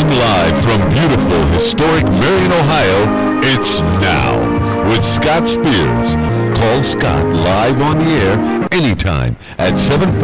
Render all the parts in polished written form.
Broadcasting live from beautiful, historic Marion, Ohio, it's Now with Scott Spears. Call Scott live on the air anytime at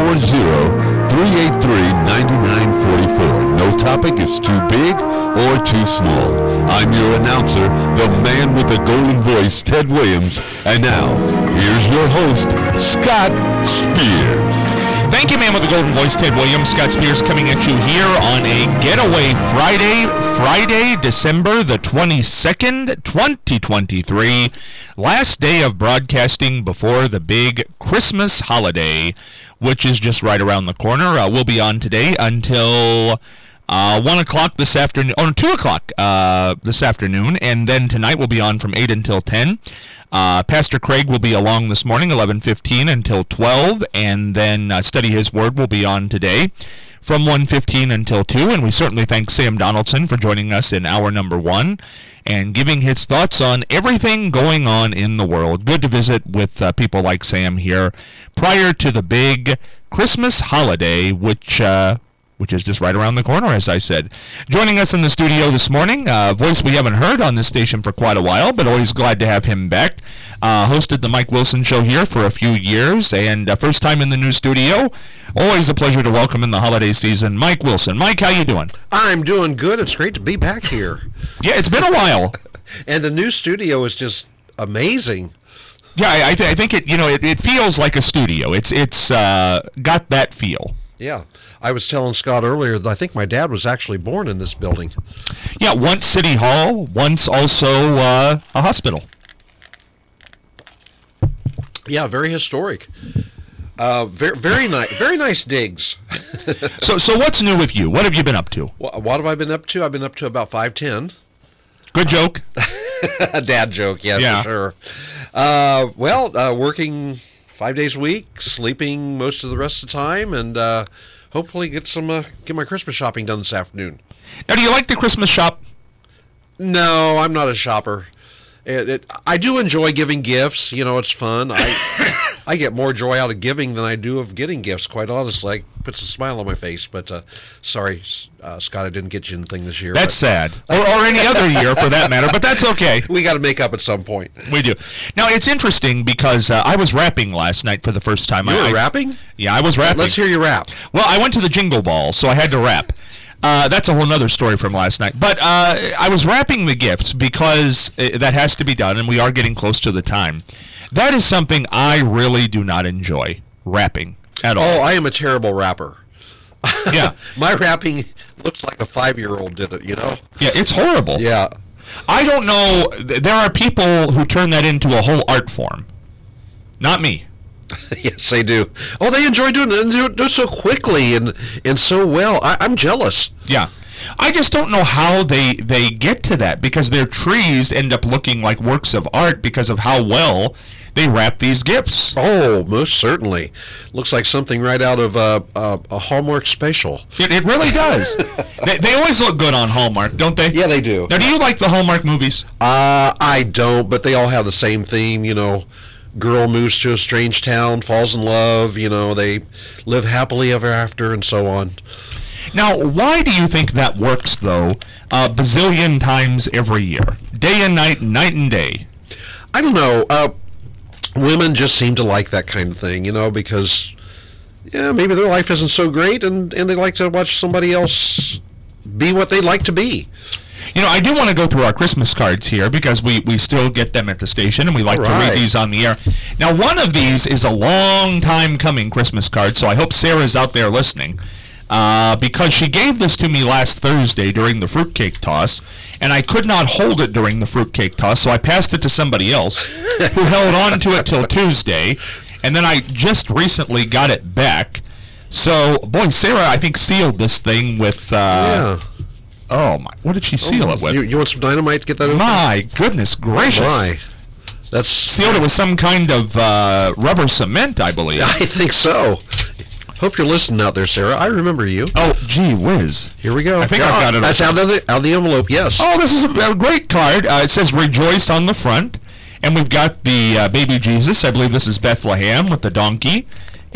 740-383-9944. No topic is too big or too small. I'm your announcer, the man with the golden voice, Ted Williams. And now, here's your host, Scott Spears. Thank you, man with the golden voice, Ted Williams. Scott Spears coming at you here on a Getaway Friday, December the 22nd, 2023. Last day of broadcasting before the big Christmas holiday, which is just right around the corner. We'll be on today until 1 o'clock this afternoon, 2 o'clock this afternoon, and then tonight we'll be on from 8 until 10. Pastor Craig will be along this morning, 11:15 until 12, and then Study His Word will be on today from 1:15 until 2, and we certainly thank Sam Donaldson for joining us in hour number 1 and giving his thoughts on everything going on in the world. Good to visit with people like Sam here prior to the big Christmas holiday, which is just right around the corner, as I said. Joining us in the studio this morning, a voice we haven't heard on this station for quite a while, but always glad to have him back. Hosted the Mike Wilson Show here for a few years, and first time in the new studio. Always a pleasure to welcome in the holiday season, Mike Wilson. Mike, how you doing? I'm doing good. It's great to be back here. Yeah, it's been a while. And the new studio is just amazing. Yeah, I think it feels like a studio. It's got that feel. Yeah, I was telling Scott earlier that I think my dad was actually born in this building. Yeah, once City Hall, once also a hospital. Yeah, very historic. Very nice digs. So what's new with you? What have you been up to? What have I been up to? I've been up to about 5'10". Good joke. A dad joke, yeah, for sure. Working 5 days a week, sleeping most of the rest of the time, and hopefully get my Christmas shopping done this afternoon. Now, do you like the Christmas shop? No, I'm not a shopper. I do enjoy giving gifts. You know, it's fun. I get more joy out of giving than I do of getting gifts, quite honestly. It puts a smile on my face. But sorry, Scott, I didn't get you anything this year. That's sad. Or any other year, for that matter, but that's okay. We got to make up at some point. We do. Now, it's interesting because I was rapping last night for the first time. You were rapping? Yeah, I was rapping. Let's hear you rap. Well, I went to the Jingle Ball, so I had to rap. That's a whole other story from last night. But I was wrapping the gifts because that has to be done, and we are getting close to the time. That is something I really do not enjoy, rapping at all. Oh, I am a terrible rapper. Yeah. My rapping looks like a 5-year-old did it, you know? Yeah, it's horrible. Yeah. I don't know. There are people who turn that into a whole art form. Not me. Yes, they do. Oh, they enjoy doing it and do it so quickly and so well. I'm jealous. Yeah. I just don't know how they get to that, because their trees end up looking like works of art because of how well they wrap these gifts. Oh, most certainly. Looks like something right out of a Hallmark special. It really does. They always look good on Hallmark, don't they? Yeah, they do. Now, do you like the Hallmark movies? I don't, but they all have the same theme, you know. Girl moves to a strange town, falls in love, you know, they live happily ever after, and so on. Now, why do you think that works, though, a bazillion times every year? Day and night, night and day. I don't know. Women just seem to like that kind of thing, you know, because, yeah, maybe their life isn't so great, and they like to watch somebody else be what they'd like to be. You know, I do want to go through our Christmas cards here, because we still get them at the station, and we like to read these on the air. Now, one of these is a long time coming Christmas card, so I hope Sarah's out there listening, because she gave this to me last Thursday during the fruitcake toss, and I could not hold it during the fruitcake toss, so I passed it to somebody else who held on to it till Tuesday, and then I just recently got it back. So, boy, Sarah, I think, sealed this thing with... Yeah. Oh, my. What did she seal it with? You want some dynamite to get that open? My goodness gracious. Oh, my. That's sealed it with some kind of rubber cement, I believe. I think so. Hope you're listening out there, Sarah. I remember you. Oh, gee whiz. Here we go. I think I've got it. That's out of the envelope, yes. Oh, this is a great card. It says Rejoice on the front. And we've got the baby Jesus. I believe this is Bethlehem with the donkey.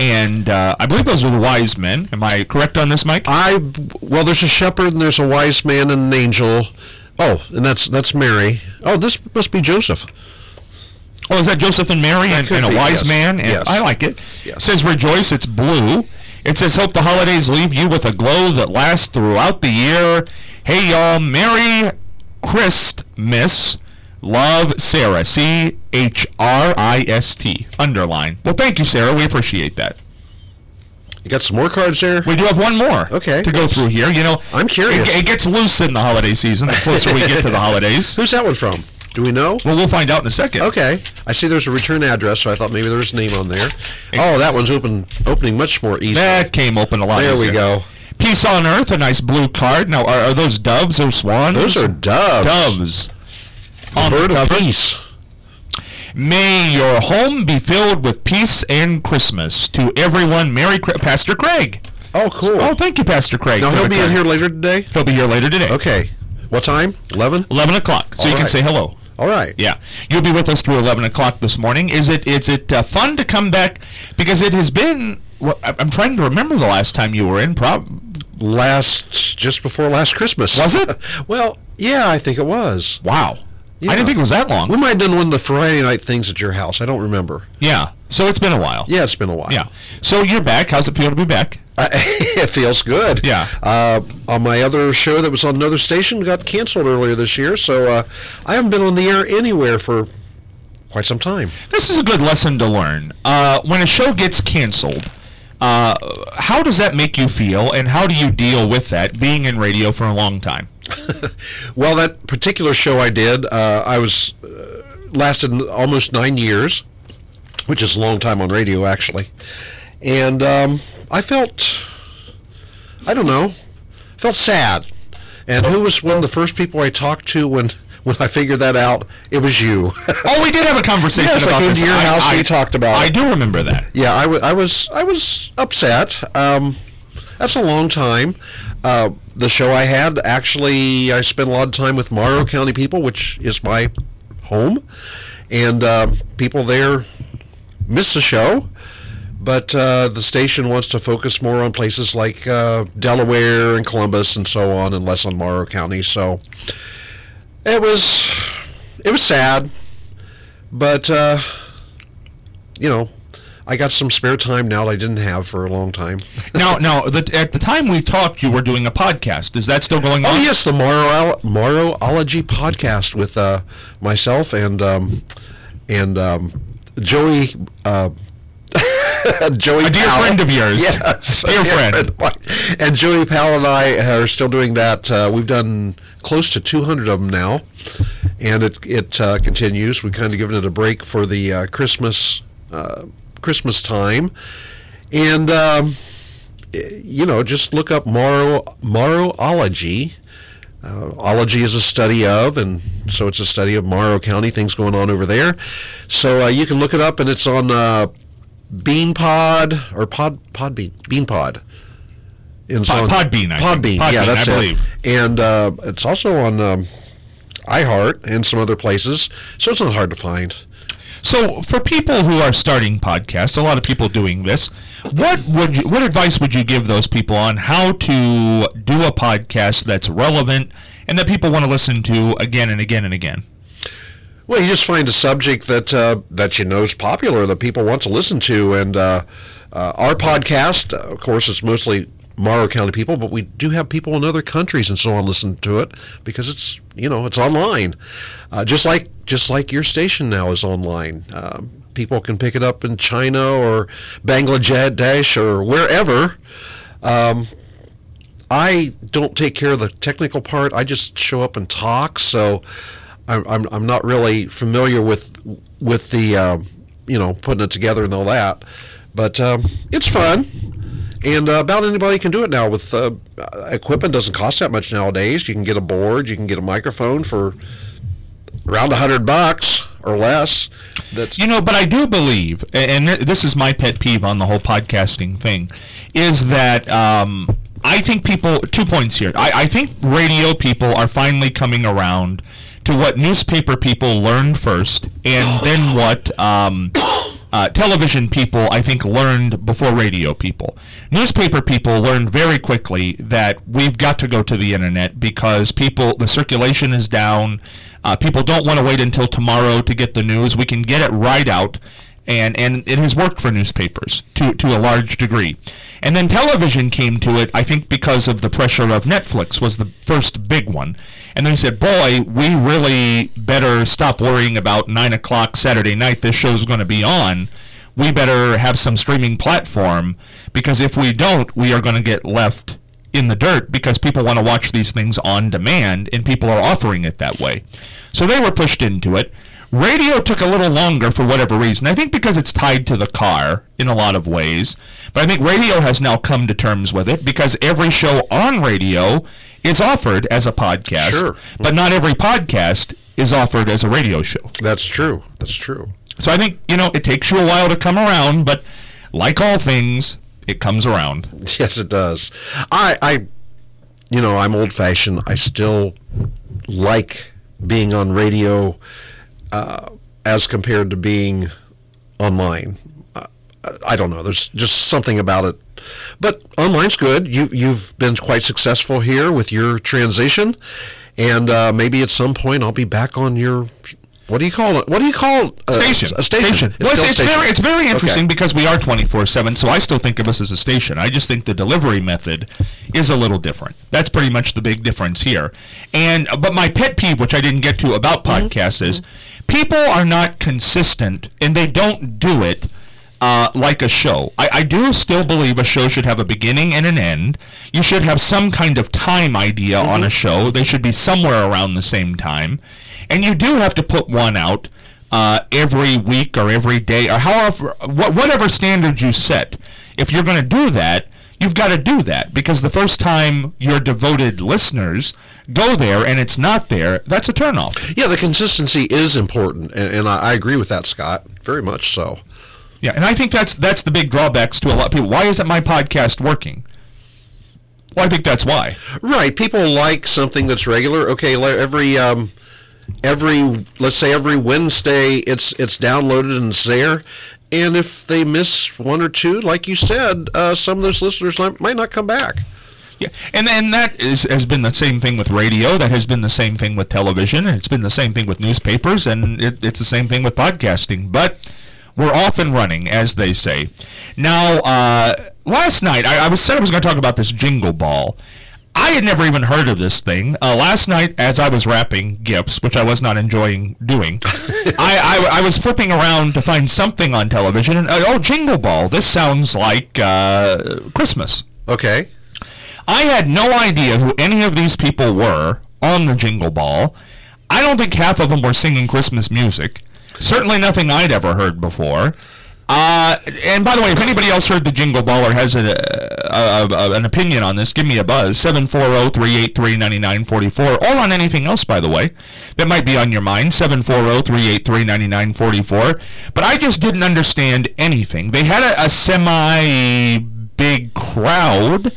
And I believe those are the wise men. Am I correct on this, Mike? Well, there's a shepherd and there's a wise man and an angel. Oh, and that's Mary. Oh, this must be Joseph. Oh, is that Joseph and Mary and a wise man? And yes. I like it. Yes. It says, rejoice, it's blue. It says, hope the holidays leave you with a glow that lasts throughout the year. Hey, y'all, Merry Christmas. Love, Sarah. CHRIST. Underline. Well, thank you, Sarah. We appreciate that. You got some more cards there? We do have one more to go through here. You know, I'm curious. It gets loose in the holiday season the closer we get to the holidays. Who's that one from? Do we know? Well, we'll find out in a second. Okay. I see there's a return address, so I thought maybe there was a name on there. Oh, that one's opening much more easily. That came open a lot easier. There we go. Peace on Earth, a nice blue card. Now, are those doves or swans? Those are doves. Doves. On bird of peace. May your home be filled with peace and Christmas. To everyone, Merry Pastor Craig. Oh, cool. Oh, thank you, Pastor Craig. Now, he'll be in here later today? He'll be here later today. Okay. What time? 11? 11 o'clock, so you can say hello. All right. Yeah. You'll be with us through 11 o'clock this morning. Is it fun to come back? Because it has been, I'm trying to remember the last time you were in, just before last Christmas. Was it? Well, yeah, I think it was. Wow. Yeah. I didn't think it was that long. We might have done one of the Friday night things at your house. I don't remember. Yeah. So it's been a while. Yeah, it's been a while. Yeah. So you're back. How's it feel to be back? It feels good. Yeah. On my other show that was on another station got canceled earlier this year, so I haven't been on the air anywhere for quite some time. This is a good lesson to learn. When a show gets canceled, how does that make you feel, and how do you deal with that, being in radio for a long time? Well, that particular show I did, I was lasted almost 9 years, which is a long time on radio, actually. And I felt sad. And who was one of the first people I talked to when I figured that out? It was you. Oh, we did have a conversation about this. Yes, I came to your house and we talked about it. I do remember that. Yeah, I was upset. That's a long time. The show I had, actually, I spent a lot of time with Morrow County people, which is my home. And people there miss the show. But the station wants to focus more on places like Delaware and Columbus and so on, and less on Morrow County. So it was sad, but I got some spare time now that I didn't have for a long time. Now, at the time we talked, you were doing a podcast. Is that still going on? Oh yes, the Morrowology podcast with myself and Joey. Joey, a dear Powell. Friend of yours. Yes, dear friend. And Joey Powell and I are still doing that. We've done close to 200 of them now, and it continues. We've kind of given it a break for the Christmas time, and just look up Morrowology. Ology is a study of, and so it's a study of Morrow County, things going on over there. So you can look it up, and it's on BeanPod or Podbean. BeanPod. Podbean, Podbean, yeah, that's I believe. And it's also on iHeart and some other places, so it's not hard to find. So, for people who are starting podcasts, a lot of people doing this, what advice would you give those people on how to do a podcast that's relevant and that people want to listen to again and again and again? Well, you just find a subject that you know is popular, that people want to listen to, and our podcast, of course, it's mostly Morrow County people, but we do have people in other countries and so on listen to it because it's online, just like your station now is online. People can pick it up in China or Bangladesh or wherever. I don't take care of the technical part. I just show up and talk, so I'm not really familiar with the putting it together and all that, but it's fun, and about anybody can do it now. With equipment doesn't cost that much nowadays. You can get a board, you can get a microphone for around $100 or less. But I do believe, and this is my pet peeve on the whole podcasting thing, is that I think people, 2 points here. I think radio people are finally coming around to what newspaper people learned first, and then what television people, I think, learned before radio people. Newspaper people learned very quickly that we've got to go to the internet because the circulation is down. People don't want to wait until tomorrow to get the news. We can get it right out. And it has worked for newspapers to a large degree. And then television came to it, I think, because of the pressure of Netflix was the first big one. And they said, boy, we really better stop worrying about 9 o'clock Saturday night this show's going to be on. We better have some streaming platform, because if we don't, we are going to get left in the dirt because people want to watch these things on demand, and people are offering it that way. So they were pushed into it. Radio took a little longer for whatever reason. I think because it's tied to the car in a lot of ways. But I think radio has now come to terms with it because every show on radio is offered as a podcast. Sure. But not every podcast is offered as a radio show. That's true. That's true. So I think, it takes you a while to come around, but like all things, it comes around. Yes, it does. I'm old-fashioned. I still like being on radio as compared to being online. I don't know. There's just something about it. But online's good. You've been quite successful here with your transition, and maybe at some point I'll be back on your. What do you call it? Station. A station. Well, it's very interesting because we are 24/7, so I still think of us as a station. I just think the delivery method is a little different. That's pretty much the big difference here. But my pet peeve, which I didn't get to about podcasts, is people are not consistent, and they don't do it like a show. I do still believe a show should have a beginning and an end. You should have some kind of time idea on a show. They should be somewhere around the same time. And you do have to put one out every week or every day or however, whatever standard you set. If you're going to do that, you've got to do that, because the first time your devoted listeners go there and it's not there, that's a turnoff. Yeah, the consistency is important, and I agree with that, Scott, very much so. Yeah, and I think that's the big drawbacks to a lot of people. Why isn't my podcast working? Well, I think that's why. Right, people like something that's regular. Okay, let's say every Wednesday it's downloaded and it's there, and if they miss one or two, like you said, some of those listeners might not come back. Yeah, and that has been the same thing with radio. That has been the same thing with television, and it's been the same thing with newspapers, and it's the same thing with podcasting. But we're off and running, as they say. Now, last night I said I was going to talk about this Jingle Ball. I had never even heard of this thing. Last night, as I was wrapping gifts, which I was not enjoying doing, I was flipping around to find something on television, and Jingle Ball. This sounds like Christmas. Okay. I had no idea who any of these people were on the Jingle Ball. I don't think half of them were singing Christmas music. Certainly nothing I'd ever heard before. And by the way, if anybody else heard the Jingle Ball or has an opinion on this, give me a buzz, 740-383-9944, or on anything else, by the way, that might be on your mind, 740-383-9944. But I just didn't understand anything. They had a semi-big crowd.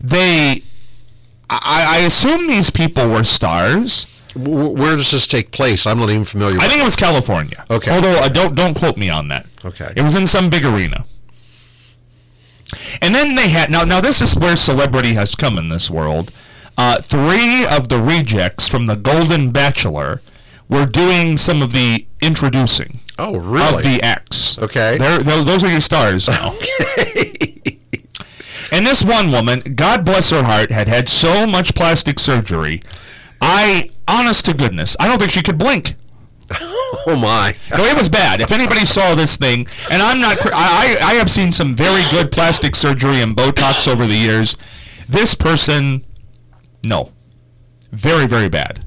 I assume these people were stars. Where does this take place? I'm not even familiar with I think it was California. Okay. Although, don't quote me on that. Okay. It was in some big arena. And then they had... Now this is where celebrity has come in this world. 3 of the rejects from the Golden Bachelor were doing some of the introducing. Oh, really? Of the acts. Okay. Those are your stars now. Okay. And this one woman, God bless her heart, had so much plastic surgery. Honest to goodness, I don't think she could blink. Oh my! No, it was bad. If anybody saw this thing, and I'm not, I have seen some very good plastic surgery and Botox over the years. This person, no, very, very bad.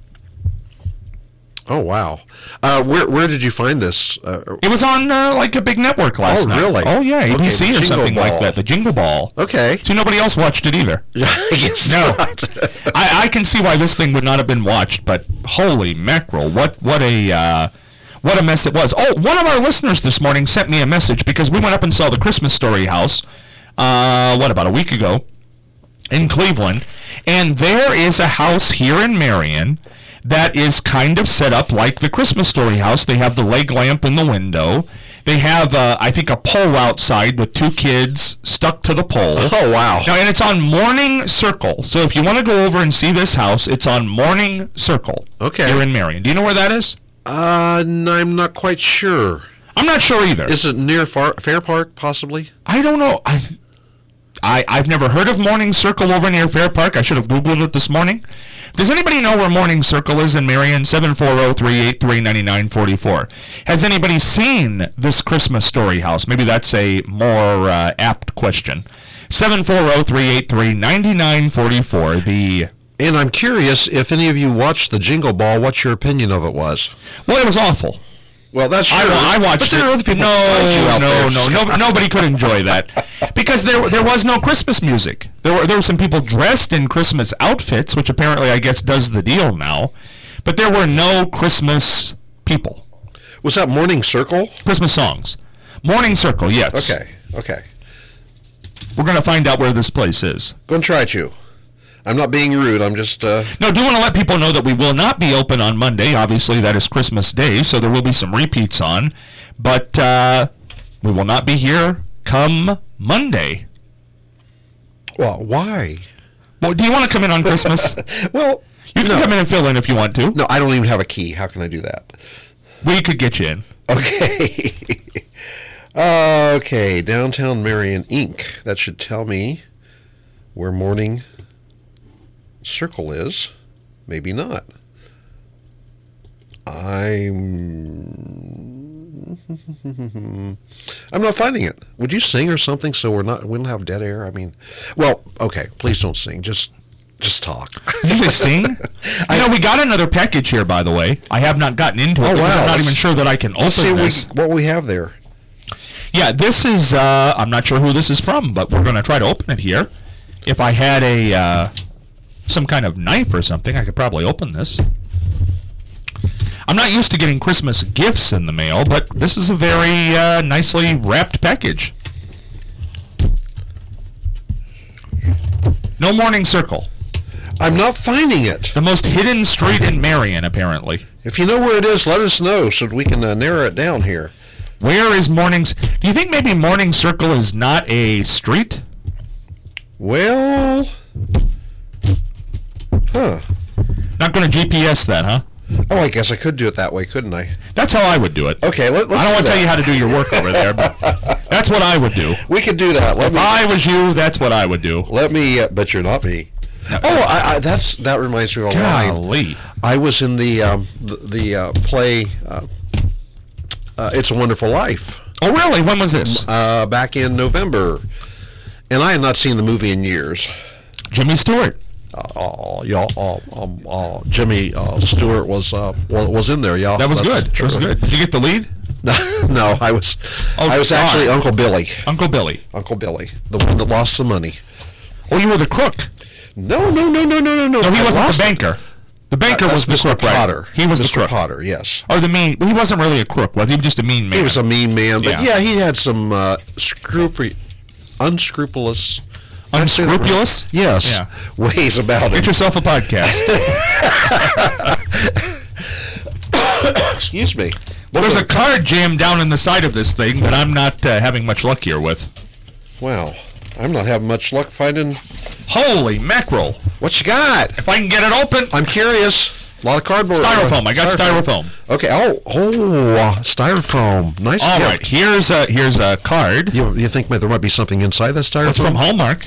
Oh wow! Where did you find this? It was on like a big network last night. Oh really? Oh yeah, ABC or something Ball. like that. The Jingle Ball. Okay. See, nobody else watched it either. I guess No. not. I can see why this thing would not have been watched, but holy mackerel, what a mess it was. Oh, one of our listeners this morning sent me a message because we went up and saw the Christmas Story house, about a week ago in Cleveland, and there is a house here in Marion that is kind of set up like the Christmas Story house. They have the leg lamp in the window. They have, I think, a pole outside with 2 kids stuck to the pole. Oh, wow. Now, and it's on Morning Circle. So if you want to go over and see this house, it's on Morning Circle. Okay. Here in Marion. Do you know where that is? I'm not quite sure. I'm not sure either. Is it near Fair Park, possibly? I don't know. I've never heard of Morning Circle over near Fair Park. I should have Googled it this morning. Does anybody know where Morning Circle is in Marion? 740-383-9944. Has anybody seen this Christmas Story house? Maybe that's a more apt question. 740-383-9944. And I'm curious if any of you watched the Jingle Ball, what your opinion of it was. Well, it was awful. Well, that's true. I watched but there it. are other people Nobody could enjoy that because there was no Christmas music. There were some people dressed in Christmas outfits, which apparently I guess does the deal now, but there were no Christmas people. Was that Morning Circle? Christmas songs. Morning Circle, yes. Okay. We're going to find out where this place is. Go and try it, you. I'm not being rude. I'm just... No, do want to let people know that we will not be open on Monday. Obviously, that is Christmas Day, so there will be some repeats on. But we will not be here come Monday. Well, why? Well, do you want to come in on Christmas? Well, you can come in and fill in if you want to. No, I don't even have a key. How can I do that? We could get you in. Okay. Okay, Downtown Marion, Inc. That should tell me where Morning Circle is. Maybe not. I'm not finding it. Would you sing or something so we don't have dead air? I mean, well, okay, please don't sing. Just talk. Did you say sing? We got another package here, by the way. I have not gotten into it. Oh, wow. I'm not even sure that I can open this. What we have there. Yeah, this is, I'm not sure who this is from, but we're going to try to open it here. If I had some kind of knife or something, I could probably open this. I'm not used to getting Christmas gifts in the mail, but this is a very nicely wrapped package. No Morning Circle. I'm not finding it. The most hidden street in Marion, apparently. If you know where it is, let us know so we can narrow it down here. Where is Morning's... Do you think maybe Morning Circle is not a street? Well... Huh. Not going to GPS that, huh? Oh, I guess I could do it that way, couldn't I? That's how I would do it. Okay, let's I don't want to tell you how to do your work over there, but that's what I would do. We could do that. If I was you, that's what I would do. Let me... but you're not me. Oh, that reminds me of a line. Golly. I was in the play It's a Wonderful Life. Oh, really? When was this? Back in November. And I had not seen the movie in years. Jimmy Stewart. Jimmy Stewart was in there, y'all. That was good. That was good. Did you get the lead? No, I was actually Uncle Billy. Uncle Billy. Uncle Billy, the one that lost the money. Oh, you were the crook. No. No, he wasn't the banker. The banker was the crook, Potter. Right? He was the crook. Potter, yes. Or the mean... Well, he wasn't really a crook, was he? He was just a mean man. He was a mean man, but yeah he had some unscrupulous... Unscrupulous? Yes. Yeah. Ways about it. Get yourself a podcast. Excuse me. Well, there's a card jammed down in the side of this thing that I'm not having much luck here with. Wow. I'm not having much luck finding... Holy mackerel. What you got? If I can get it open. I'm curious. A lot of cardboard. Styrofoam. I got styrofoam. Okay. Styrofoam. Nice. All right. Here's a card. You think there might be something inside that styrofoam? It's from Hallmark.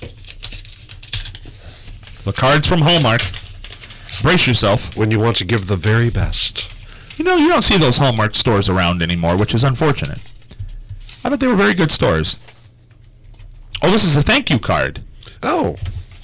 The card's from Hallmark. Brace yourself. When you want to give the very best. You don't see those Hallmark stores around anymore, which is unfortunate. I thought they were very good stores. Oh, this is a thank you card. Oh.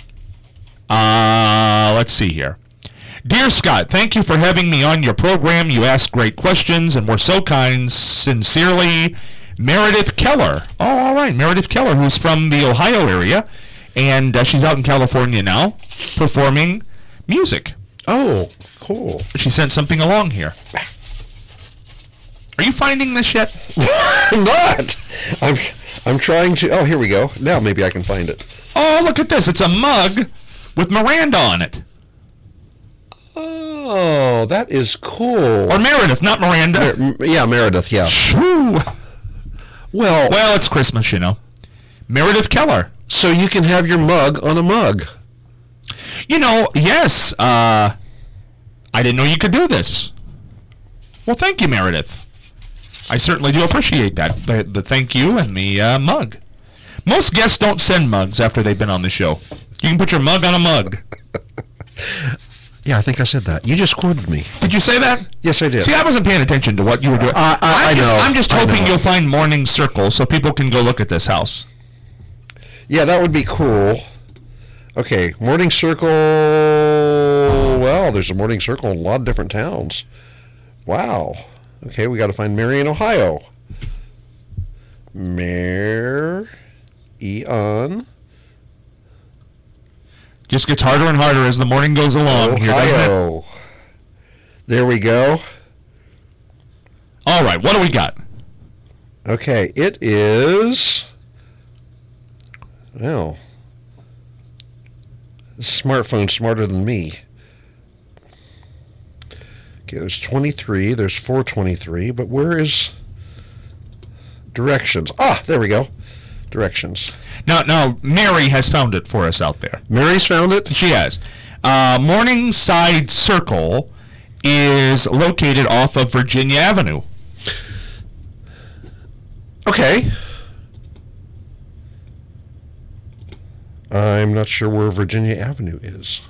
Let's see here. Dear Scott, thank you for having me on your program. You asked great questions and were so kind. Sincerely, Meredith Keller. Oh, all right. Meredith Keller, who's from the Ohio area, and she's out in California now performing music. Oh, cool. She sent something along here. Are you finding this yet? I'm not. I'm trying to... Oh, here we go. Now maybe I can find it. Oh, look at this. It's a mug with Miranda on it. Oh, that is cool. Or Meredith, not Miranda. Yeah, Meredith, yeah. Whew. Well, it's Christmas, you know. Meredith Keller. so you can have your mug on a mug. You know, yes. I didn't know you could do this. Well, thank you, Meredith. I certainly do appreciate that. The thank you and the mug. Most guests don't send mugs after they've been on the show. You can put your mug on a mug. Yeah, I think I said that. You just quoted me. Did you say that? Yes, I did. See, I wasn't paying attention to what you were doing. I know. I'm just I hoping know. you'll find Morning Circle so people can go look at this house. Yeah, that would be cool. Okay, Morning Circle. Well, there's a Morning Circle in a lot of different towns. Wow. Okay, we got to find Marion, Ohio. Marion. Just gets harder and harder as the morning goes along here, doesn't it? Ohio. There we go. All right, what do we got? Okay, it is. Well, smartphone smarter than me. Okay, there's 23, there's 423, but where is directions? Ah, there we go. Directions. Now, Mary has found it for us out there. Mary's found it? She has. Morningside Circle is located off of Virginia Avenue. Okay. I'm not sure where Virginia Avenue is.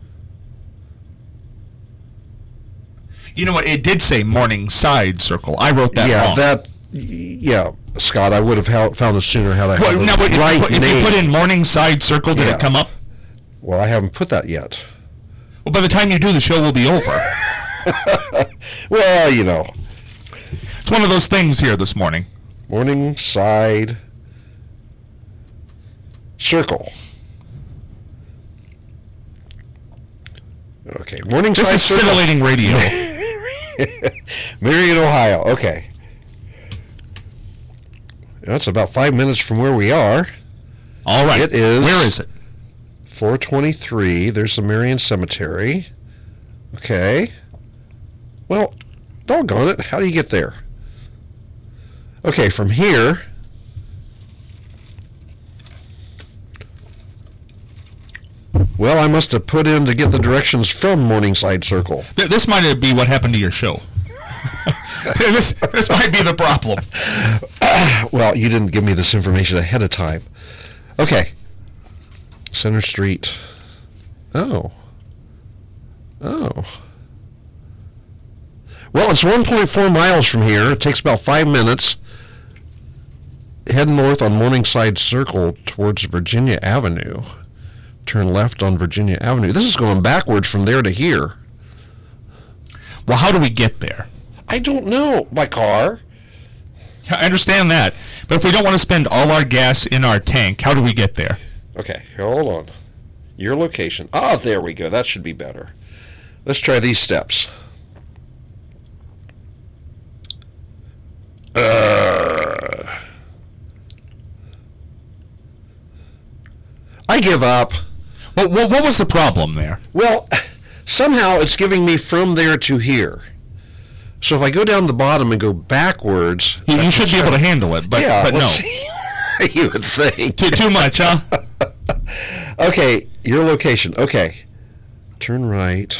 You know what? It did say Morningside Circle. I wrote that wrong. Yeah, Scott, I would have found it sooner had I had Well, now, the right if name. you put in Morningside Circle, did Yeah. it come up? Well, I haven't put that yet. Well, by the time you do, the show will be over. Well, you know, It's one of those things here this morning. Morningside Circle. Okay, Morningside This is Circle. scintillating radio. Marion, Ohio. Okay. That's about 5 minutes from where we are. All right. It is. Where is it? 423. There's the Marion Cemetery. Okay. Well, doggone it. How do you get there? Okay, from here. Well, I must have put in to get the directions from Morningside Circle. This might be what happened to your show. this might be the problem. Well, you didn't give me this information ahead of time. Okay. Center Street. Oh. Well, it's 1.4 miles from here. It takes about 5 minutes. Head north on Morningside Circle towards Virginia Avenue. Turn left on Virginia Avenue. This is going backwards from there to here. Well, how do we get there? I don't know. By car. I understand that. But if we don't want to spend all our gas in our tank, how do we get there? Okay, hold on. Your location. Ah, there we go. That should be better. Let's try these steps. I give up. Well, what was the problem there? Well, somehow it's giving me from there to here. So if I go down the bottom and go backwards... You should be able to handle it, but, yeah, but no. let's see. You would think. Too much, huh? Okay, your location. Okay. Turn right.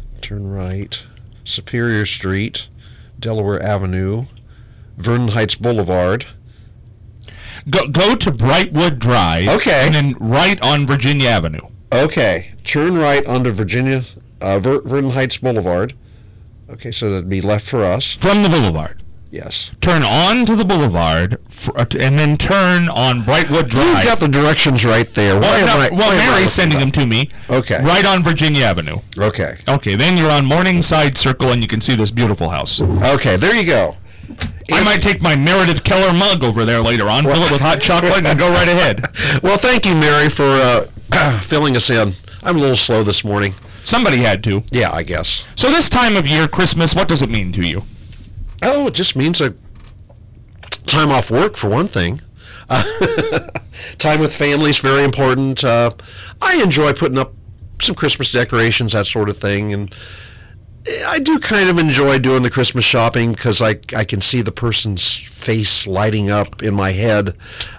Superior Street, Delaware Avenue, Vernon Heights Boulevard. Go to Brightwood Drive. Okay. And then right on Virginia Avenue. Okay, turn right onto Vernon Heights Boulevard. Okay, so that'd be left for us. From the boulevard. Yes. Turn on to the boulevard, and then turn on Brightwood Drive. You've got the directions right there. Mary's sending them to me. Okay. Right on Virginia Avenue. Okay. Okay, then you're on Morningside Circle, and you can see this beautiful house. Okay, there you go. I might take my Meredith Keller mug over there later on, fill it with hot chocolate, and go right ahead. Well, thank you, Mary, for filling us in. I'm a little slow this morning. Somebody had to. Yeah, I guess. So this time of year, Christmas, what does it mean to you? Oh, it just means a time off work, for one thing. Time with family is very important. I enjoy putting up some Christmas decorations, that sort of thing. And I do kind of enjoy doing the Christmas shopping because I can see the person's face lighting up in my head,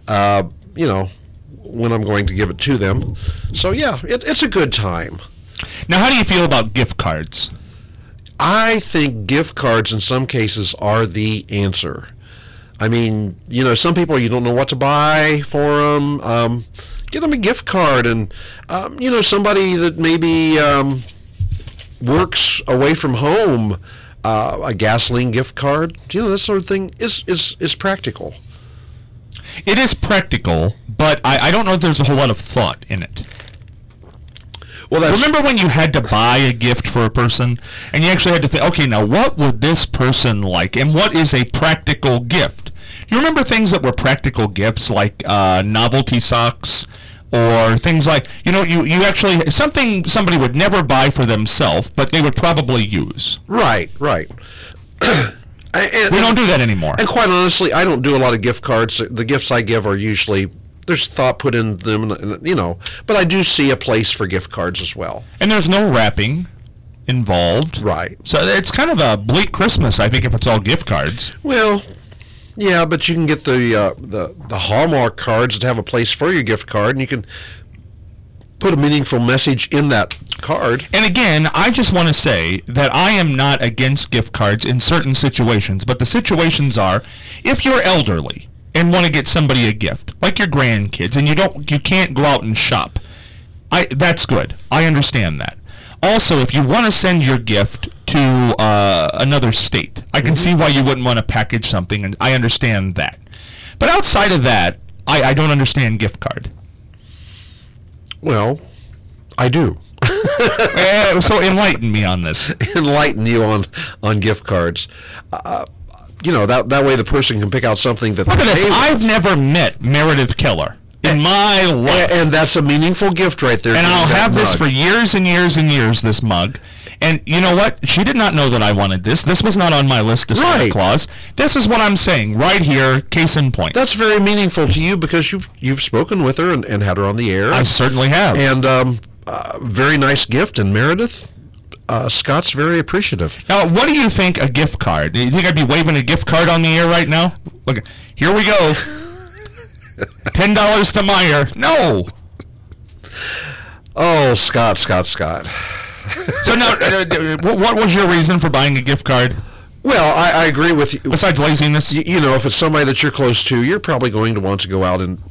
when I'm going to give it to them. So, yeah, it's a good time. Now, how do you feel about gift cards? I think gift cards in some cases are the answer. I mean, some people, you don't know what to buy for them. Get them a gift card, and, somebody that maybe works away from home, a gasoline gift card, this sort of thing is practical. It is practical, but I don't know if there's a whole lot of thought in it. Well, remember when you had to buy a gift for a person, and you actually had to think, okay, now what would this person like, and what is a practical gift? You remember things that were practical gifts, like novelty socks, or things like, you actually, something somebody would never buy for themselves, but they would probably use. Right. We don't do that anymore. And quite honestly, I don't do a lot of gift cards. The gifts I give are usually, there's thought put in them, but I do see a place for gift cards as well. And there's no wrapping involved. Right. So it's kind of a bleak Christmas, I think, if it's all gift cards. Well, yeah, but you can get the Hallmark cards that have a place for your gift card, and you can put a meaningful message in that card. And again, I just want to say that I am not against gift cards in certain situations, but the situations are, if you're elderly and want to get somebody a gift, like your grandkids, and you can't go out and shop, that's good. I understand that. Also, if you want to send your gift to another state, I can see why you wouldn't want to package something, and I understand that. But outside of that, I don't understand gift card. Well, I do. So enlighten me on this. Enlighten you on gift cards. That way the person can pick out something that. Look at this. I've never met Meredith Keller in my life. And that's a meaningful gift right there. And I'll have this for years and years and years, this mug. And you know what? She did not know that I wanted this. This was not on my list of Santa Claus. This is what I'm saying right here, case in point. That's very meaningful to you because you've spoken with her and had her on the air. I certainly have. And very nice gift. And Meredith, Scott's very appreciative. Now, what do you think a gift card? Do you think I'd be waving a gift card on the air right now? Look, here we go. $10 to Meyer. No. Oh, Scott. So now, what was your reason for buying a gift card? Well, I agree with you. Besides laziness? If it's somebody that you're close to, you're probably going to want to go out and,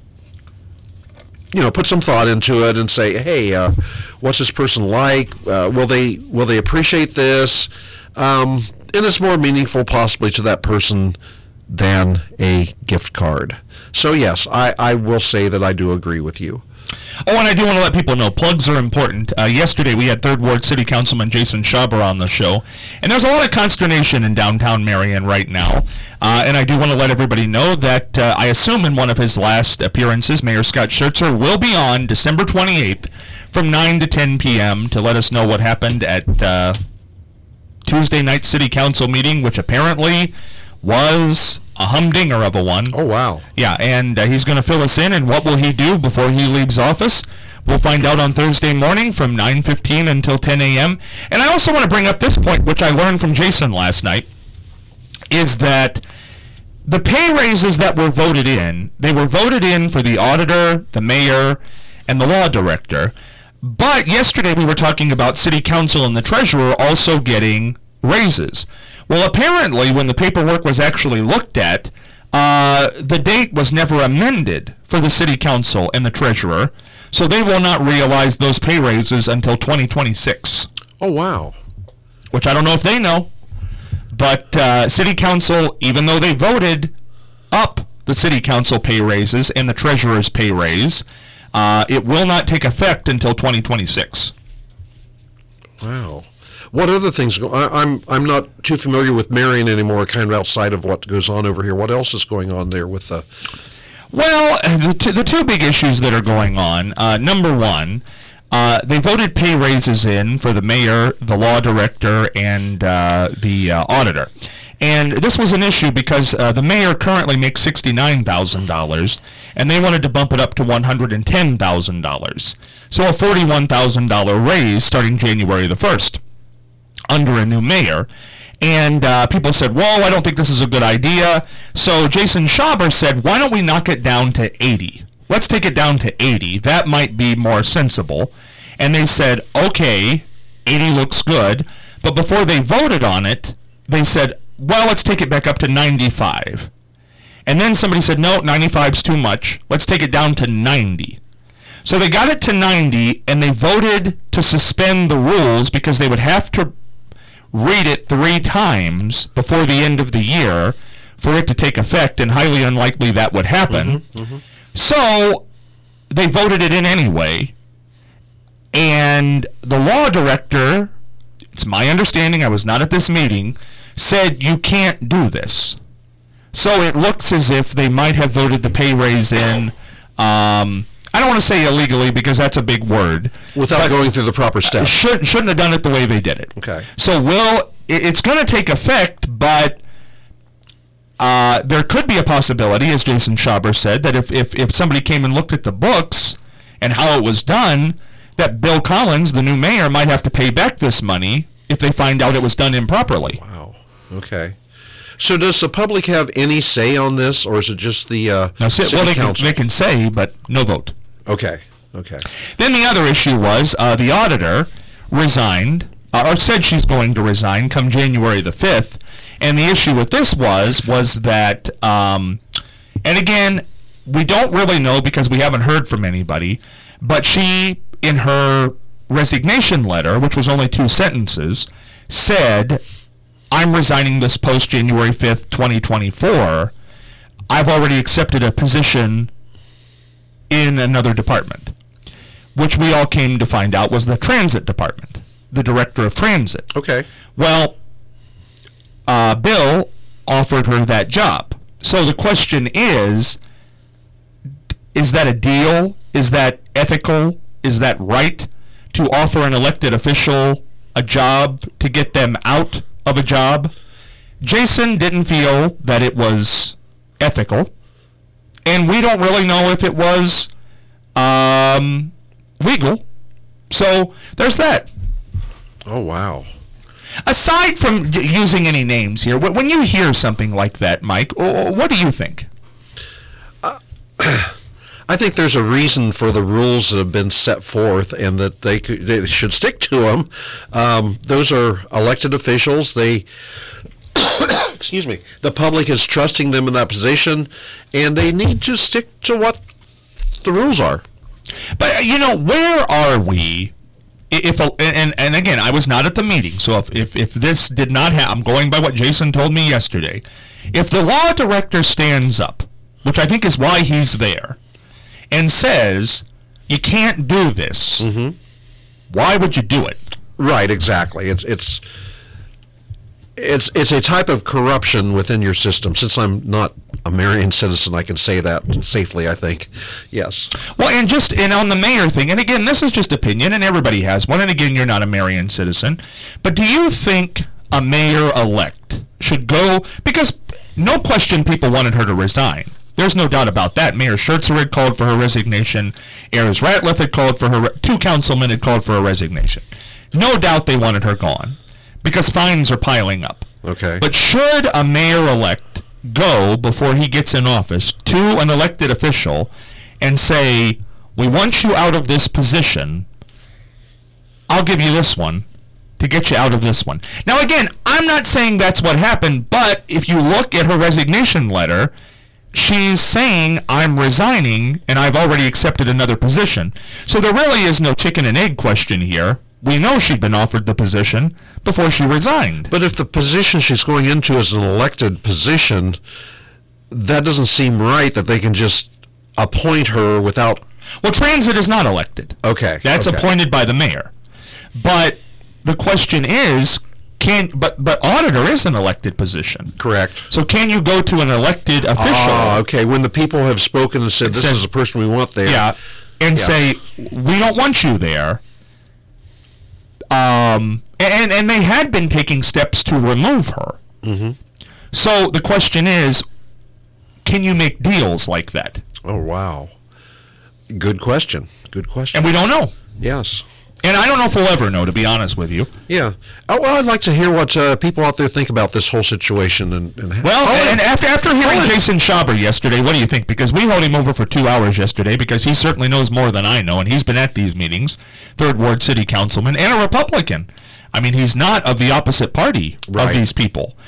put some thought into it and say, hey, what's this person like? Will they appreciate this? And it's more meaningful possibly to that person than a gift card. So, yes, I will say that I do agree with you. Oh, and I do want to let people know, plugs are important. Yesterday, we had 3rd Ward City Councilman Jason Schaber on the show, and there's a lot of consternation in downtown Marion right now. And I do want to let everybody know that I assume in one of his last appearances, Mayor Scott Schertzer will be on December 28th from 9 to 10 p.m. to let us know what happened at Tuesday night City Council meeting, which apparently was a humdinger of a one. Oh, wow. Yeah, and he's going to fill us in, and what will he do before he leaves office? We'll find out on Thursday morning from 9:15 until 10 a.m. And I also want to bring up this point, which I learned from Jason last night, is that the pay raises that were voted in, they were voted in for the auditor, the mayor, and the law director. But yesterday we were talking about City Council and the treasurer also getting raises. Well, apparently, when the paperwork was actually looked at, the date was never amended for the City Council and the treasurer, so they will not realize those pay raises until 2026. Oh, wow. Which I don't know if they know, but City Council, even though they voted up the City Council pay raises and the treasurer's pay raise, it will not take effect until 2026. Wow. What other things go? I'm not too familiar with Marion anymore. Kind of outside of what goes on over here. What else is going on there with the? Well, the two big issues that are going on. Number one, they voted pay raises in for the mayor, the law director, and the auditor. And this was an issue because the mayor currently makes $69,000, and they wanted to bump it up to $110,000. So a $41,000 raise starting January the 1st under a new mayor. And people said, well, I don't think this is a good idea. So Jason Schaber said, why don't we knock it down to 80? Let's take it down to 80. That might be more sensible. And they said, okay, 80 looks good. But before they voted on it, they said, well, let's take it back up to 95. And then somebody said, no, 95's too much. Let's take it down to 90. So they got it to 90, and they voted to suspend the rules because they would have to read it 3 times before the end of the year for it to take effect, and highly unlikely that would happen. So they voted it in anyway. And the law director, it's my understanding, I was not at this meeting, said you can't do this. So it looks as if they might have voted the pay raise in, I don't want to say illegally because that's a big word. Without going through the proper steps. Shouldn't have done it the way they did it. Okay. So it's going to take effect, but there could be a possibility, as Jason Schaber said, that if somebody came and looked at the books and how it was done, that Bill Collins, the new mayor, might have to pay back this money if they find out it was done improperly. Wow. Okay. So does the public have any say on this, or is it just the city council? They can say, but no vote. Okay. Okay. Then the other issue was the auditor resigned, or said she's going to resign come January the 5th. And the issue with this was that, and again, we don't really know because we haven't heard from anybody, but she, in her resignation letter, which was only 2 sentences, said, I'm resigning this post January 5th, 2024. I've already accepted a position in another department, which we all came to find out was the transit department, the director of transit. Okay. Well, Bill offered her that job. So the question is that a deal? Is that ethical? Is that right to offer an elected official a job to get them out of a job? Jason didn't feel that it was ethical, and we don't really know if it was legal. So there's that. Oh, wow. Aside from using any names here, when you hear something like that, Mike, what do you think? I think there's a reason for the rules that have been set forth, and that they should stick to them. Those are elected officials. They, excuse me, the public is trusting them in that position, and they need to stick to what the rules are. But where are we? And again, I was not at the meeting, so if this did not happen, I'm going by what Jason told me yesterday. If the law director stands up, which I think is why he's there, and says, you can't do this, why would you do it? Right, exactly. It's a type of corruption within your system. Since I'm not a Marion citizen, I can say that safely, I think. Yes. Well, and on the mayor thing, and again, this is just opinion, and everybody has one, and again, you're not a Marion citizen, but do you think a mayor-elect should go, because no question people wanted her to resign. There's no doubt about that. Mayor Schertzer had called for her resignation. Ayers Ratliff had called for her, 2 councilmen had called for her resignation. No doubt they wanted her gone, because fines are piling up. Okay. But should a mayor-elect go, before he gets in office, to an elected official and say, we want you out of this position, I'll give you this one to get you out of this one. Now again, I'm not saying that's what happened, but if you look at her resignation letter, she's saying, I'm resigning, and I've already accepted another position. So there really is no chicken and egg question here. We know she'd been offered the position before she resigned. But if the position she's going into is an elected position, that doesn't seem right that they can just appoint her without... Well, transit is not elected. Okay. That's appointed by the mayor. But the question is, but auditor is an elected position. Correct. So can you go to an elected official? Okay. When the people have spoken and said, this is the person we want there. Yeah. And say, we don't want you there. And they had been taking steps to remove her. So the question is, can you make deals like that? Oh, wow. Good question. Good question. And we don't know. Yes. And I don't know if we'll ever know, to be honest with you. Yeah. Oh, well, I'd like to hear what people out there think about this whole situation. And after hearing Jason Schaber yesterday, what do you think? Because we held him over for 2 hours yesterday, because he certainly knows more than I know, and he's been at these meetings, 3rd Ward City Councilman, and a Republican. I mean, he's not of the opposite party of these people.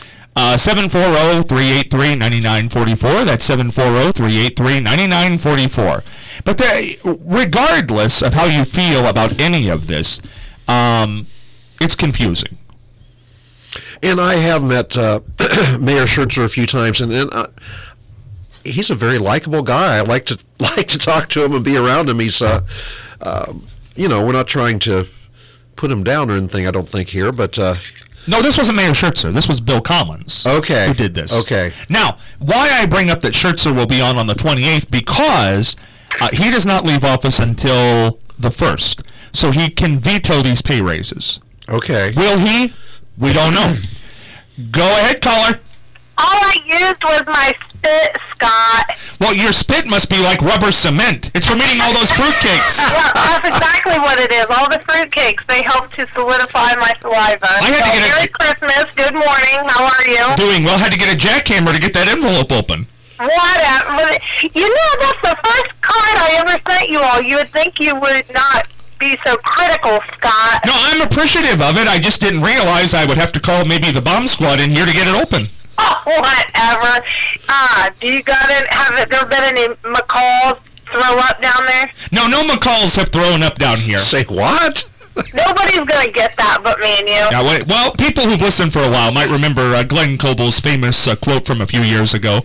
740-383-9944. That's 740-383-9944. But regardless of how you feel about any of this, it's confusing. And I have met Mayor Schertzer a few times, and he's a very likable guy. I like to talk to him and be around him. He's, we're not trying to put him down or anything, I don't think, here, but... No, this wasn't Mayor Schertzer. This was Bill Collins. Okay. Who did this. Okay. Now, why I bring up that Schertzer will be on the 28th, because he does not leave office until the 1st. So he can veto these pay raises. Okay. Will he? We don't know. Go ahead, caller. All I used was my spit, Scott. Well, your spit must be like rubber cement. It's from eating all those fruitcakes. Well, that's exactly what it is. All the fruitcakes, they help to solidify my saliva. Merry Christmas. Good morning. How are you? Doing well. Had to get a jackhammer to get that envelope open. Whatever. You know, that's the first card I ever sent you all. You would think you would not be so critical, Scott. No, I'm appreciative of it. I just didn't realize I would have to call maybe the bomb squad in here to get it open. Oh, whatever. Do you have there been any McCalls throw up down there? No McCalls have thrown up down here. Say what? Nobody's going to get that but me and you. Yeah, well, people who've listened for a while might remember Glenn Coble's famous quote from a few years ago.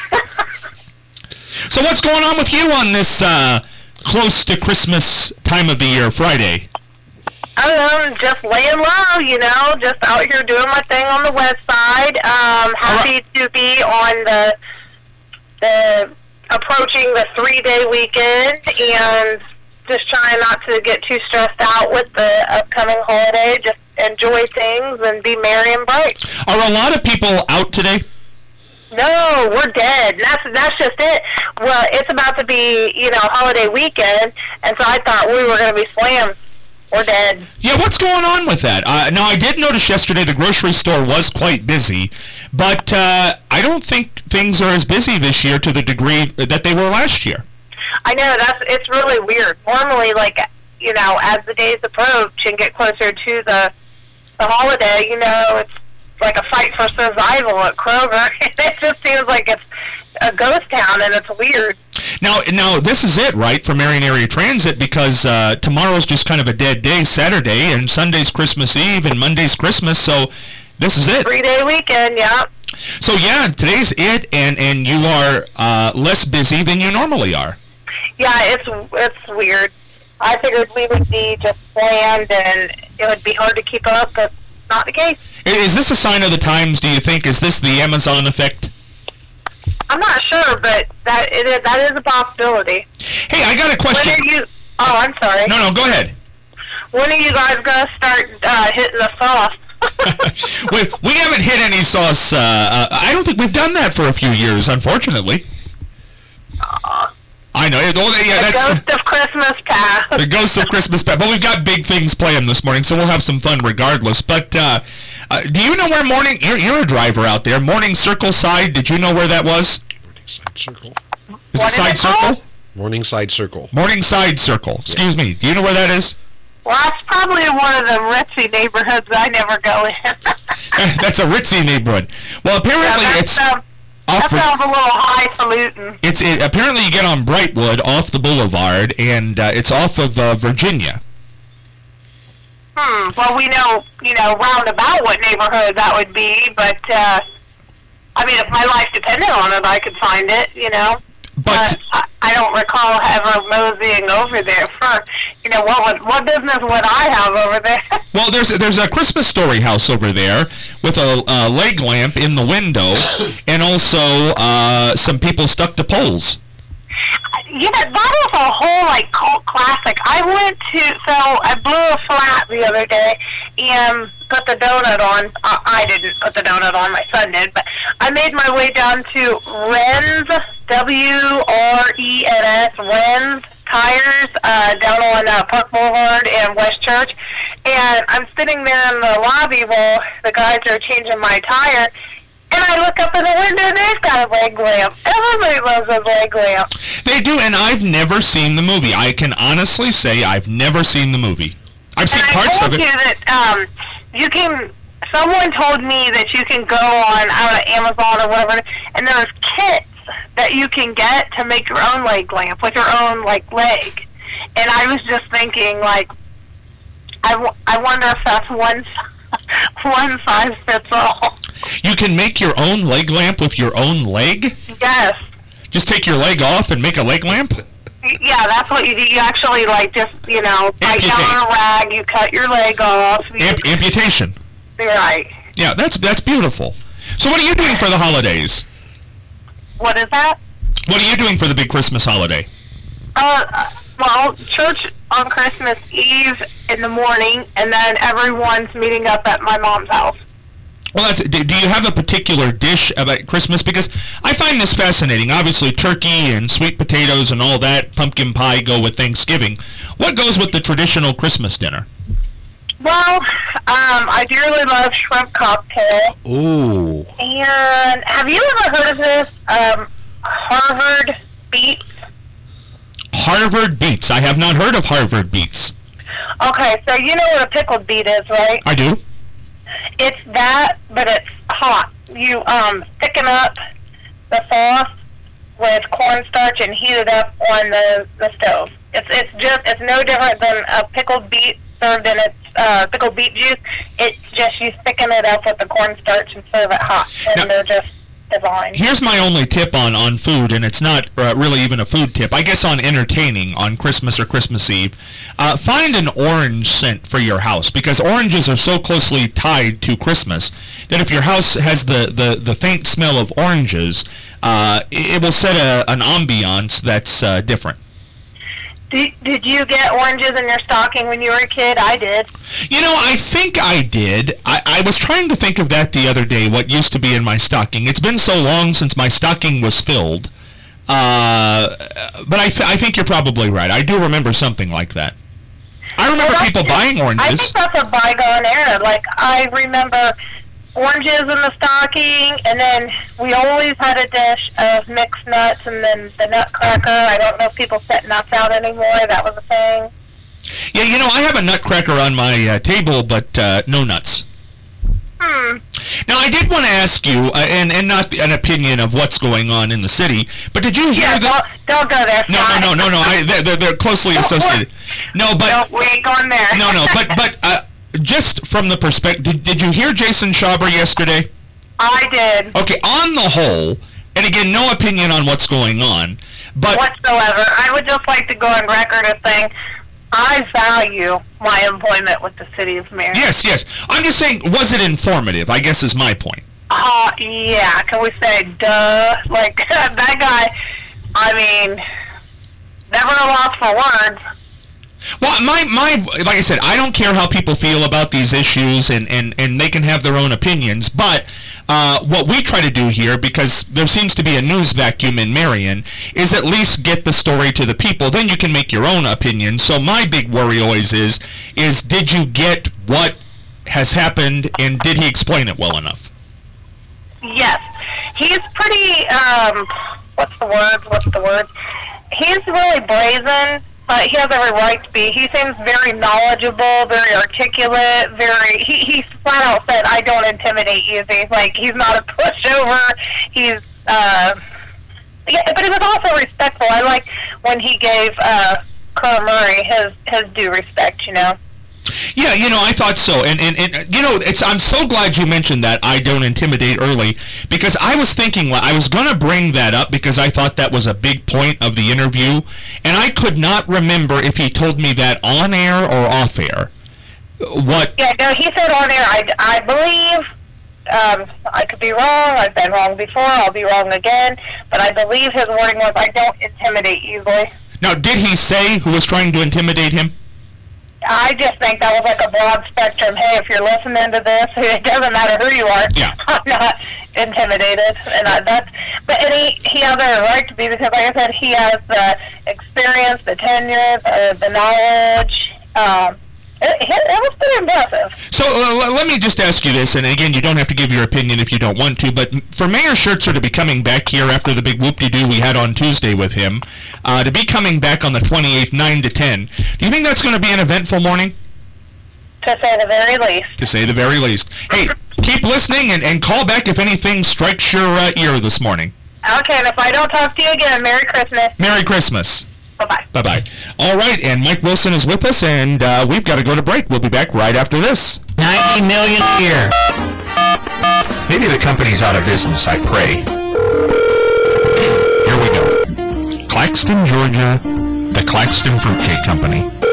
So what's going on with you on this close to Christmas time of the year, Friday? Just laying low, just out here doing my thing on the west side. Happy to be on the approaching the 3-day weekend, and just trying not to get too stressed out with the upcoming holiday. Just enjoy things and be merry and bright. Are a lot of people out today? No, we're dead. That's just it. Well, it's about to be, holiday weekend, and so I thought we were going to be slammed. We're dead. Yeah, what's going on with that? Now, I did notice yesterday the grocery store was quite busy, but I don't think things are as busy this year to the degree that they were last year. I know, it's really weird. Normally, as the days approach and get closer to the holiday, it's like a fight for survival at Kroger. It just seems like it's a ghost town, and it's weird. Now, this is it, right, for Marion Area Transit, because tomorrow's just kind of a dead day, Saturday, and Sunday's Christmas Eve, and Monday's Christmas, so this is it. 3-day weekend, yeah. So, yeah, today's it, and you are less busy than you normally are. Yeah, it's weird. I figured we would be just slammed, and it would be hard to keep up, but not the case. Is this a sign of the times, do you think? Is this the Amazon effect? I'm not sure, but that is a possibility. Hey, I got a question. I'm sorry. No, go ahead. When are you guys going to start hitting the sauce? we haven't hit any sauce. I don't think we've done that for a few years, unfortunately. I know. The ghost of Christmas past. The ghost of Christmas past. But we've got big things planned this morning, so we'll have some fun regardless. But do you know where you're a driver out there, Morning Circle Side, did you know where that was? Morningside Circle. Is it Side Circle? Morningside Circle. Morningside Circle. Excuse me. Do you know where that is? Well, that's probably one of the ritzy neighborhoods I never go in. That's a ritzy neighborhood. Well, apparently it's... That sounds a little highfalutin. Apparently you get on Brightwood off the boulevard, and it's off of Virginia. Well, we know, roundabout what neighborhood that would be, but, if my life depended on it, I could find it, But I don't recall ever moseying over there for, what business would I have over there? Well, there's a Christmas Story house over there with a leg lamp in the window, and also some people stuck to poles. Yeah, that is a whole cult classic. I blew a flat the other day, and put the donut on. I didn't put the donut on, my son did, but I made my way down to Wrens, W-R-E-N-S, Wrens Tires, down on Park Boulevard and West Church, and I'm sitting there in the lobby while the guys are changing my tire, and I look up in the window and they've got a leg lamp. Everybody loves a leg lamp. They do, and I've never seen the movie. I can honestly say I've never seen the movie. I've seen parts of it. I told you that you can. Someone told me that you can go on Amazon or whatever, and there's kits that you can get to make your own leg lamp with your own leg. And I was just thinking, like, I wonder if that's one size fits all. You can make your own leg lamp with your own leg? Yes. Just take your leg off and make a leg lamp? Yeah, that's what you do. You actually, like, just, bite down on a rag, you cut your leg off. Amputation. Right. Yeah, that's beautiful. So what are you doing for the holidays? What is that? What are you doing for the big Christmas holiday? Well, church on Christmas Eve in the morning, and then everyone's meeting up at my mom's house. Well, do you have a particular dish about Christmas? Because I find this fascinating. Obviously, turkey and sweet potatoes and all that, pumpkin pie go with Thanksgiving. What goes with the traditional Christmas dinner? Well, I dearly love shrimp cocktail. Ooh. And have you ever heard of this Harvard Beets? Harvard Beets. I have not heard of Harvard Beets. Okay, so you know what a pickled beet is, right? I do. It's that, but it's hot. You thicken up the sauce with cornstarch and heat it up on the stove. It's no different than a pickled beet served in its pickled beet juice. It's just you thicken it up with the cornstarch and serve it hot, and they're just divine. Here's my only tip on food, and it's not really even a food tip. I guess on entertaining on Christmas or Christmas Eve, find an orange scent for your house, because oranges are so closely tied to Christmas that if your house has the faint smell of oranges, it will set an ambiance that's different. Did you get oranges in your stocking when you were a kid? I did. I think I did. I was trying to think of that the other day, what used to be in my stocking. It's been so long since my stocking was filled. But I think you're probably right. I do remember something like that. I remember people buying oranges. I think that's a bygone era. Like, I remember oranges in the stocking, and then we always had a dish of mixed nuts, and then the nutcracker. I don't know if people set nuts out anymore. That was a thing. Yeah, I have a nutcracker on my table, but no nuts. Now, I did want to ask you, and not an opinion of what's going on in the city, but did you hear that? Don't go there. No. They're closely associated. No, but no, we ain't going there. No, but just from the perspective, did you hear Jason Schauber yesterday? I did. Okay, on the whole, and again, no opinion on what's going on, but whatsoever. I would just like to go on record as saying I value my employment with the city of Marion. Yes. I'm just saying, was it informative? I guess is my point. Yeah. Can we say duh? Like that guy? I mean, never a loss for words. Well, like I said, I don't care how people feel about these issues, and they can have their own opinions, but what we try to do here, because there seems to be a news vacuum in Marion, is at least get the story to the people. Then you can make your own opinion. So my big worry always is did you get what has happened, and did he explain it well enough? Yes. He's pretty, what's the word? He's really brazen. He has every right to be. He seems very knowledgeable, very articulate, he flat out said, I don't intimidate you. Like, he's not a pushover. He's, but he was also respectful. I like when he gave Kerr Murray his due respect, Yeah, I thought so, and I'm so glad you mentioned that I don't intimidate early, because I was thinking I was going to bring that up because I thought that was a big point of the interview, and I could not remember if he told me that on air or off air. What? Yeah, no, he said on air. I believe. I could be wrong. I've been wrong before. I'll be wrong again. But I believe his wording was, "I don't intimidate easily." Now, did he say who was trying to intimidate him? I just think that was like a broad spectrum. Hey, if you're listening to this, it doesn't matter who you are. Yeah. I'm not intimidated, and he has a right to be, because, like I said, he has the experience, the tenure, the knowledge. It was pretty impressive. So let me just ask you this, and again, you don't have to give your opinion if you don't want to, but for Mayor Schertzer to be coming back here after the big whoop-de-doo we had on Tuesday with him, to be coming back on the 28th, 9 to 10, do you think that's going to be an eventful morning? To say the very least. To say the very least. Hey, keep listening and call back if anything strikes your ear this morning. Okay, and if I don't talk to you again, Merry Christmas. Merry Christmas. Bye-bye. Bye-bye. All right, and Mike Wilson is with us, and we've got to go to break. We'll be back right after this. $90 million a year. Maybe the company's out of business, I pray. Here we go. Claxton, Georgia, the Claxton Fruitcake Company.